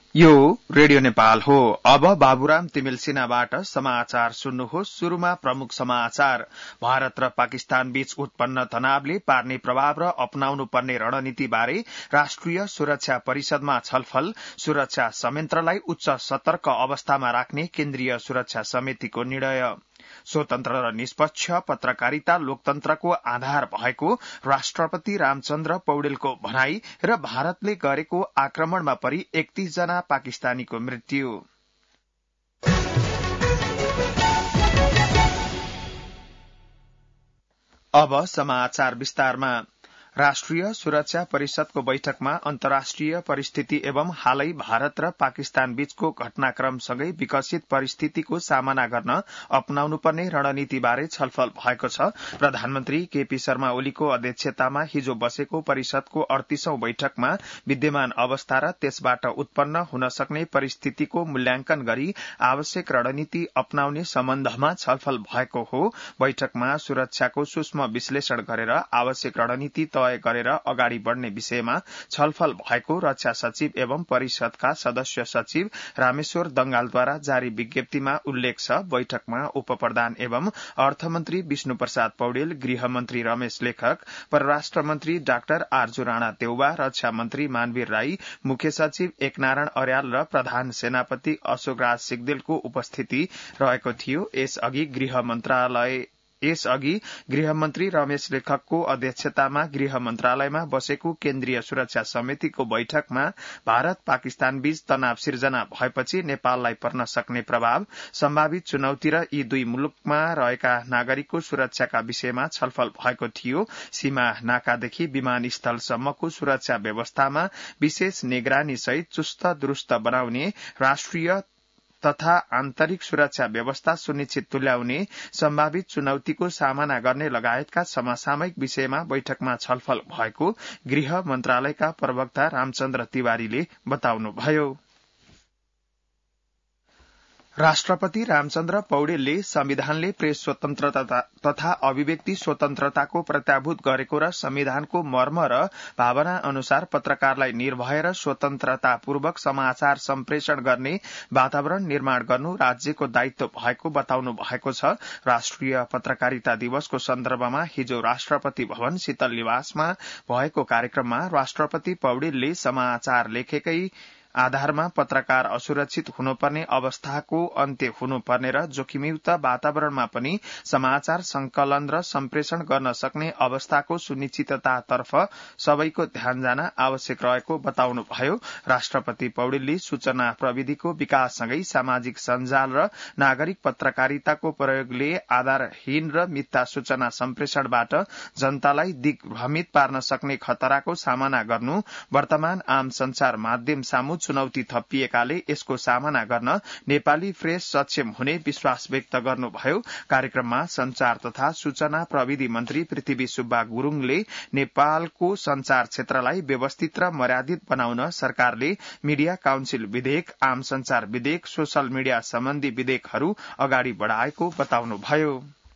यो रेडियो नेपाल हो। अब बाबुराम तिमिल सिन्हाबाट समाचार सुन्नुहोस्। शुरूमा प्रमुख समाचार। भारत र पाकिस्तान बीच उत्पन्न तनावले पार्ने प्रभाव र अपनाउनु पर्ने रणनीति बारे राष्ट्रिय सुरक्षा परिषदमा छलफल। सुरक्षा संयन्त्रलाई उच्च सतर्क अवस्थामा राख्ने केन्द्रीय सुरक्षा समितिको निर्णय। स्वतन्त्र र निष्पक्ष पत्रकारिता लोकतन्त्रको आधार भएको राष्ट्रपति रामचन्द्र पौडेलको भनाई र भारतले गरेको आक्रमणमा परि 31 जना पाकिस्तानीको मृत्यु। अब समाचार विस्तारमा। राष्ट्रिय सुरक्षा परिषदको बैठकमा अन्तर्राष्ट्रिय परिस्थिति एवं हालै भारत र पाकिस्तान बीचको घटनाक्रमसँगै विकसित परिस्थितिको सामना गर्न अपनाउनुपर्ने रणनीतिबारे छलफल भएको छ। प्रधानमन्त्री केपी शर्मा ओलीको अध्यक्षतामा हिजो बसेको परिषदको 38औं बैठकमा विद्यमान अवस्था र त्यसबाट उत्पन्न हुन सक्ने परिस्थितिको मूल्याङ्कन गरी आवश्यक रणनीति अपनाउने सम्बन्धमा छलफल भएको हो। बैठकमा सुरक्षाको सूक्ष्म विश्लेषण गरेर आवश्यक रणनीति तय गरेर अगाडि बढ़ने विषयमा छलफल भएको रक्षा सचिव एवं परिषदका सदस्य सचिव रामेश्वर दंगालद्वारा जारी विज्ञप्तिमा उल्लेख छ। बैठकमा उपप्रधान एवं अर्थमन्त्री विष्णु प्रसाद पौडेल, गृहमन्त्री रमेश लेखक, परराष्ट्र मन्त्री डाक्टर आर्जु राणा देउवा, रक्षा मन्त्री मानवीर राई, मुख्य सचिव एकनारायण अर्याल र प्रधान सेनापति अशोकराज सिग्देलको उपस्थिति रहेको थियो। यसअघि गृहमन्त्री रमेश लेखकको अध्यक्षतामा गृह मन्त्रालयमा बसेको केन्द्रीय सुरक्षा समितिको बैठकमा भारत पाकिस्तान बीच तनाव सिर्जना भएपछि नेपाललाई पर्न सक्ने प्रभाव, सम्भावित चुनौती र यी दुई मुलुकमा रहेका नागरिकको सुरक्षाका विषयमा छलफल भएको थियो। सीमा नाकादेखि विमानस्थलसम्मको सुरक्षा व्यवस्थामा विशेष निगरानी सहित चुस्त दुरूस्त बनाउने, राष्ट्रिय तथा आन्तरिक सुरक्षा व्यवस्था सुनिश्चित तुल्याउने, सम्भावित चुनौतीको सामना गर्ने लगायतका समसामयिक विषयमा बैठकमा छलफल भएको गृह मन्त्रालयका प्रवक्ता रामचन्द्र तिवारीले बताउनुभयो। राष्ट्रपति रामचन्द्र पौडेलले संविधानले प्रेस स्वतन्त्रता तथा अभिव्यक्ति स्वतन्त्रताको प्रत्याभूत गरेको र संविधानको मर्म र भावना अनुसार पत्रकारलाई निर्भय र स्वतन्त्रतापूर्वक समाचार सम्प्रेषण गर्ने वातावरण निर्माण गर्नु राज्यको दायित्व भएको बताउनु भएको छ। राष्ट्रिय पत्रकारिता दिवसको सन्दर्भमा हिजो राष्ट्रपति भवन शीतल निवासमा भएको कार्यक्रममा राष्ट्रपति पौडेलले समाचार लेखेकै आधारमा पत्रकार असुरक्षित हुनुपर्ने अवस्थाको अन्त्य हुनुपर्ने र जोखिमयुक्त वातावरणमा पनि समाचार संकलन र सम्प्रेषण गर्न सक्ने अवस्थाको सुनिश्चिततातर्फ सबैको ध्यान जान आवश्यक रहेको बताउनुभयो। राष्ट्रपति पौडेलले सूचना प्रविधिको विकाससँगै सामाजिक सञ्जाल र नागरिक पत्रकारिताको प्रयोगले आधारहीन र मिथ्या सूचना सम्प्रेषणबाट जनतालाई दिग्भ्रमित पार्न सक्ने खतराको सामना गर्नु, वर्तमान आम संचार माध्यम सामु चुनौती थपिएकाले यसको सामना गर्न नेपाली प्रेस सक्षम हुने विश्वास व्यक्त गर्नुभयो। कार्यक्रममा संचार तथा सूचना प्रविधि मन्त्री पृथ्वी सुब्बा गुरूङले नेपालको संचार क्षेत्रलाई व्यवस्थित र मर्यादित बनाउन सरकारले मीडिया काउन्सिल विधेयक, आम संचार विधेयक, सोशल मीडिया सम्बन्धी विधेयकहरू अगाडि बढ़ाएको बताउनुभयो।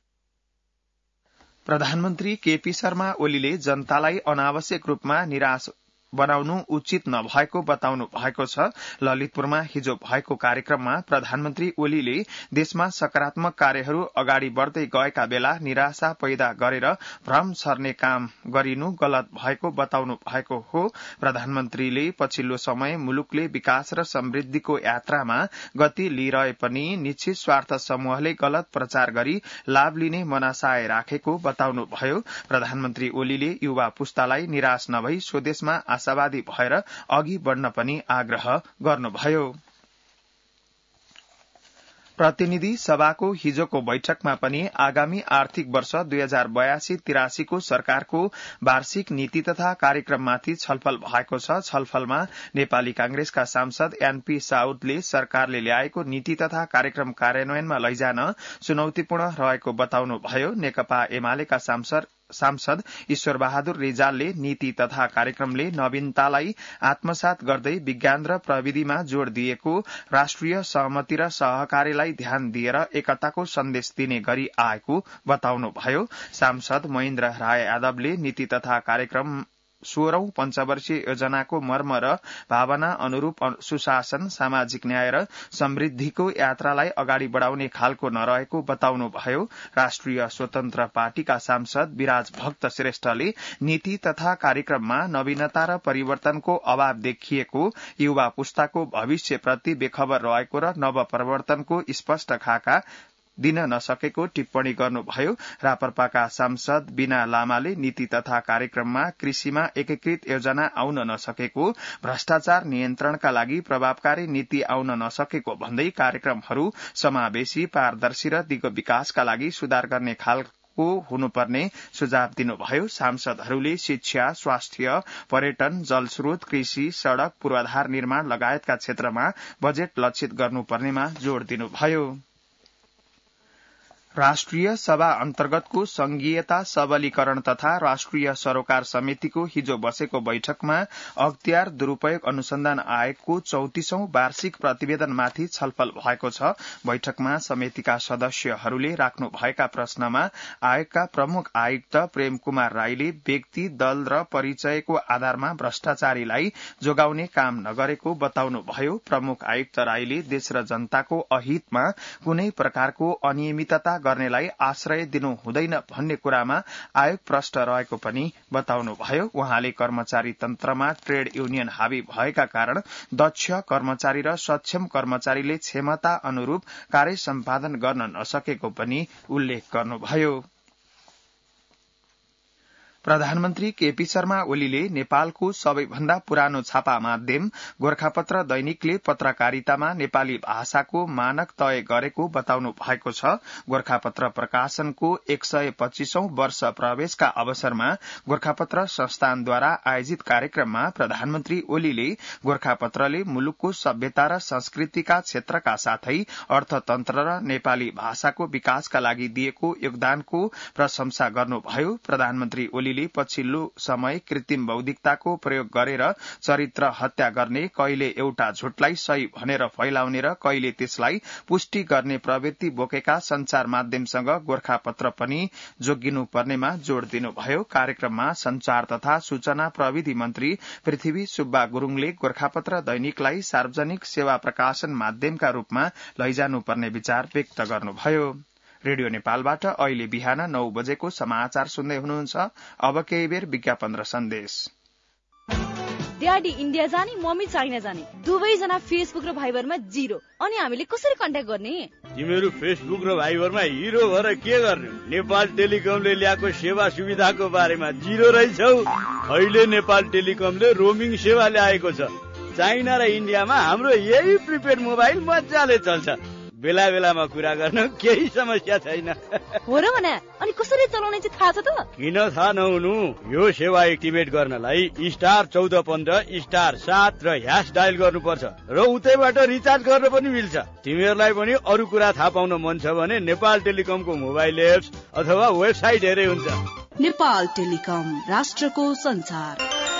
प्रधानमन्त्री केपी शर्मा ओलीले जनतालाई अनावश्यक रूपमा निराश बनाउनु उचित नभएको बताउनु भएको छ। ललितपुरमा हिजो भएको कार्यक्रममा प्रधानमन्त्री ओलीले देशमा सकारात्मक कार्यहरू अगाडि बढ़दै गएका बेला निराशा पैदा गरेर भ्रम छर्ने काम गरिनु गलत भएको बताउनु भएको हो। प्रधानमन्त्रीले पछिल्लो समय मुलुकले विकास र समृद्धिको यात्रामा गति लिइरहे पनि निश्चित स्वार्थ समूहले गलत प्रचार गरी लाभ लिने मनासाय राखेको बताउनुभयो। प्रधानमन्त्री ओलीले युवा पुस्तालाई निराश नभई स्वदेशमा आशावादी भएर अघि बढ़न पनि आग्रह गर्नुभयो। प्रतिनिधि सभाको हिजोको बैठकमा पनि आगामी आर्थिक वर्ष 2082-83 को सरकारको वार्षिक नीति तथा कार्यक्रममाथि छलफल भएको छ। छलफलमा नेपाली कांग्रेसका सांसद एनपी साउदले सरकारले ल्याएको नीति तथा कार्यक्रम कार्यान्वयनमा लैजान चुनौतीपूर्ण रहेको बताउनुभयो। नेकपा एमालेका सांसद ईश्वर बहादुर रिजालले नीति तथा कार्यक्रमले नवीनतालाई आत्मसात गर्दै विज्ञान र प्रविधिमा जोड़ दिएको, राष्ट्रिय सहमति र सहकारीलाई ध्यान दिएर एकताको सन्देश दिने गरी आएको बताउनुभयो। सांसद महेन्द्र राय यादवले नीति तथा कार्यक्रम 16औं पञ्चवर्षीय योजनाको मर्म र भावना अनुरूप सुशासन, सामाजिक न्याय र समृद्धिको यात्रालाई अगाडि बढ़ाउने खालको नरहेको बताउनुभयो। राष्ट्रिय स्वतन्त्र पार्टीका सांसद विराज भक्त श्रेष्ठले नीति तथा कार्यक्रममा नवीनता र परिवर्तनको अभाव देखिएको, युवा पुस्ताको भविष्यप्रति बेखबर रहेको र नव परिवर्तनको स्पष्ट खाका दिन नसकेको टिप्पणी गर्नुभयो। रापरपाका सांसद बीना लामाले नीति तथा कार्यक्रममा कृषिमा एकीकृत योजना आउन नसकेको, भ्रष्टाचार नियन्त्रणका लागि प्रभावकारी नीति आउन नसकेको भन्दै कार्यक्रमहरू समावेशी, पारदर्शी र दिगो विकासका लागि सुधार गर्ने खालको हुनुपर्ने सुझाव दिनुभयो। सांसदहरूले शिक्षा, स्वास्थ्य, पर्यटन, जलस्रोत, कृषि, सड़क, पूर्वाधार निर्माण लगायतका क्षेत्रमा बजेट लक्षित गर्नुपर्नेमा जोड़ दिनुभयो। राष्ट्रिय सभा अन्तर्गतको संघीयता सबलीकरण तथा राष्ट्रिय सरोकार समितिको हिजो बसेको बैठकमा अख्तियार दुरूपयोग अनुसन्धान आयोगको 34औं वार्षिक प्रतिवेदनमाथि छलफल भएको छ। बैठकमा समितिका सदस्यहरूले राख्नु भएका प्रश्नमा आयोगका प्रमुख आयुक्त प्रेम कुमार राईले व्यक्ति, दल र परिचयको आधारमा भ्रष्टाचारीलाई जोगाउने काम नगरेको बताउनुभयो। प्रमुख आयुक्त राईले देश र जनताको अहितमा कुनै प्रकारको अनियमितता गर्नेलाई आश्रय दिनु हुँदैन भन्ने कुरामा आयोग प्रष्ट रहेको पनि बताउनुभयो। उहाँले कर्मचारी तन्त्रमा ट्रेड युनियन हावी भएका कारण दक्ष कर्मचारी र सक्षम कर्मचारीले क्षमता अनुरूप कार्य सम्पादन गर्न नसकेको पनि उल्लेख गर्नुभयो। प्रधानमन्त्री केपी शर्मा ओलीले नेपालको सबैभन्दा पुरानो छापा माध्यम गोरखापत्र दैनिकले पत्रकारितामा नेपाली भाषाको मानक तय गरेको बताउनु भएको छ। गोरखापत्र प्रकाशनको 125औं वर्ष प्रवेशका अवसरमा गोरखापत्र संस्थानद्वारा आयोजित कार्यक्रममा प्रधानमन्त्री ओलीले गोरखापत्रले मुलुकको सभ्यता र संस्कृतिका क्षेत्रका साथै अर्थतन्त्र र नेपाली भाषाको विकासका लागि दिएको योगदानको प्रशंसा गर्नुभयो। प्रधानमन्त्री ओलीले पछिल्लो समय कृत्रिम बौद्धिकताको प्रयोग गरेर चरित्र हत्या गर्ने, कहिले एउटा झुटलाई सही भनेर फैलाउने र कहिले त्यसलाई पुष्टि गर्ने प्रवृत्ति बोकेका संचार माध्यमसँग गोरखापत्र पनि जोगिनु पर्नेमा जोड़ दिनुभयो। कार्यक्रममा संचार तथा सूचना प्रविधि मन्त्री पृथ्वी सुब्बा गुरूङले गोरखापत्र दैनिकलाई सार्वजनिक सेवा प्रकाशन माध्यमका रूपमा लैजानुपर्ने विचार व्यक्त गर्नुभयो। रेडियो नेपालबाट अहिले बिहान 9 बजेको समाचार सुन्दै हुनुहुन्छ। अब केही बेर विज्ञापन र सन्देश। ड्याडी इन्डिया जाने, मम्मी चाइना जाने, दुवैजना फेसबुक र भाइबरमा 0। अनि हामीले कसरी कन्ट्याक्ट गर्ने? तिमीहरू फेसबुक र भाइबरमा हिरो भएर के गर्ने? नेपाल टेलिकमले ल्याएको सेवा सुविधाको बारेमा 0 रहेछौ। अहिले नेपाल टेलिकमले रोमिङ सेवा ल्याएको छ। चाइना र इन्डियामा हाम्रो यही प्रिपेड मोबाइल मजाले चल्छ। बेला बेलामा कुरा गर्न केही समस्या छैन। हो र भने अनि कसरी चलाउने चाहिँ थाहा छ त? किन थाहा नहुनु? यो सेवा एक्टिभेट गर्नलाई *1415 *7 र # डायल गर्नुपर्छ र उतैबाट रिचार्ज गर्न पनि मिल्छ। तिमीहरूलाई पनि अरू कुरा थाहा पाउन मन छ भने नेपाल टेलिकमको मोबाइल एप्स अथवा वेबसाइट हेरे हुन्छ। नेपाल टेलिकम, राष्ट्रको संचार।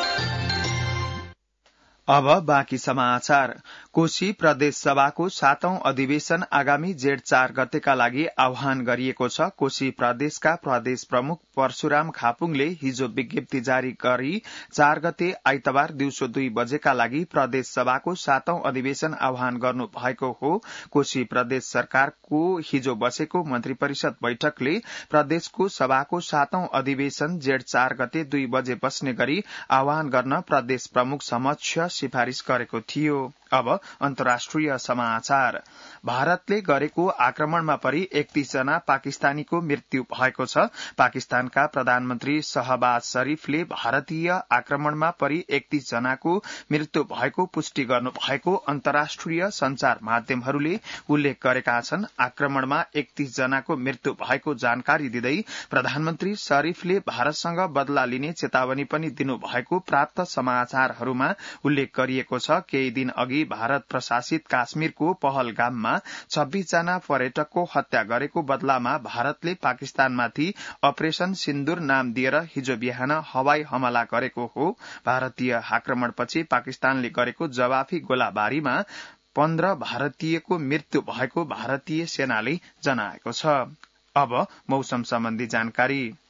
अब बाँकी समाचार। कोशी प्रदेश सभाको 7औं अधिवेशन आगामी जेठ 4 गतेका लागि आह्वान गरिएको छ। कोशी प्रदेशका प्रदेश प्रमुख परशुराम खापुङले हिजो विज्ञप्ति जारी गरी 4 गते आइतबार दिउँसो 2 बजेका लागि प्रदेश सभाको 7औं अधिवेशन आह्वान गर्नु भएको हो। कोशी प्रदेश सरकारको हिजो बसेको मन्त्री परिषद बैठकले प्रदेशको सभाको 7औं अधिवेशन जेठ 4 गते 2 बजे बस्ने गरी आह्वान गर्न प्रदेश प्रमुख समक्ष सिफारिश गरेको थियो। अब अन्तर्राष्ट्रिय समाचार। भारतले गरेको आक्रमणमा परि 31 जना पाकिस्तानीको मृत्यु भएको छ। पाकिस्तानका प्रधानमन्त्री शहबाज शरीफले भारतीय आक्रमणमा परि 31 जनाको मृत्यु भएको पुष्टि गर्नु भएको अन्तर्राष्ट्रिय संचार माध्यमहरूले उल्लेख गरेका छन्। आक्रमणमा 31 जनाको मृत्यु भएको जानकारी दिँदै प्रधानमन्त्री शरीफले भारतसँग बदला लिने चेतावनी पनि दिनु भएको प्राप्त समाचारहरूमा उल्लेख गरिएको छ। केही दिन अघि भारत प्रशासित काश्मीरको पहलगाममा 26 जना पर्यटकको हत्या गरेको बदलामा भारतले पाकिस्तानमाथि अपरेशन सिन्दूर नाम दिएर हिजो बिहान हवाई हमला गरेको हो। भारतीय आक्रमणपछि पाकिस्तानले गरेको जवाफी गोलाबारीमा 15 भारतीयको मृत्यु भएको भारतीय सेनाले जनाएको छ। अब मौसम सम्बन्धी जानकारी।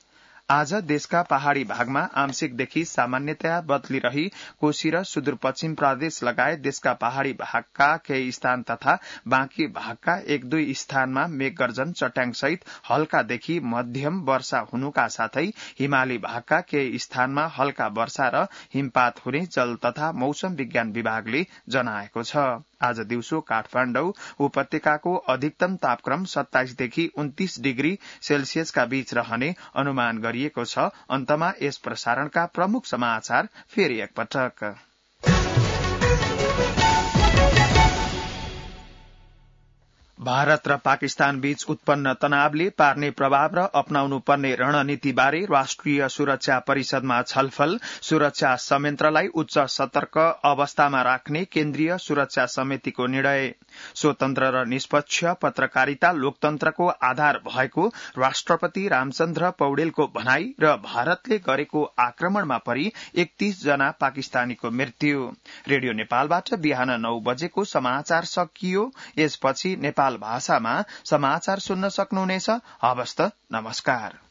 आज देशका पहाड़ी भागमा आंशिकदेखि सामान्यतया बदली रही कोशी र सुदूरपश्चिम प्रदेश लगायत देशका पहाड़ी भागका केही स्थान तथा बाँकी भागका 1-2 स्थानमा मेघगर्जन चट्याङसहित हल्कादेखि मध्यम वर्षा हुनुका साथै हिमाली भागका केही स्थानमा हल्का वर्षा र हिमपात हुने जल तथा मौसम विज्ञान विभागले जनाएको छ। आज दिउँसो काठमाडौँ उपत्यकाको अधिकतम तापक्रम 27 देखि 29 डिग्री सेल्सियसका बीच रहने अनुमान गरिएको छ। अन्तमा यस प्रसारणका प्रमुख समाचार फेरि एकपटक। भारत र पाकिस्तान बीच उत्पन्न तनावले पार्ने प्रभाव र अपनाउनु पर्ने रणनीतिबारे राष्ट्रिय सुरक्षा परिषदमा छलफल। सुरक्षा संयन्त्रलाई उच्च सतर्क अवस्थामा राख्ने केन्द्रीय सुरक्षा समितिको निर्णय। स्वतन्त्र र निष्पक्ष पत्रकारिता लोकतन्त्रको आधार भएको राष्ट्रपति रामचन्द्र पौडेलको भनाई र भारतले गरेको आक्रमणमा परि 31 जना पाकिस्तानीको मृत्यु। रेडियो नेपालबाट बिहान 9 बजेको समाचार सकियो। यसपछि नेपाल भाषामा समाचार सुन्न सक्नुहुनेछ। हवस् त, नमस्कार।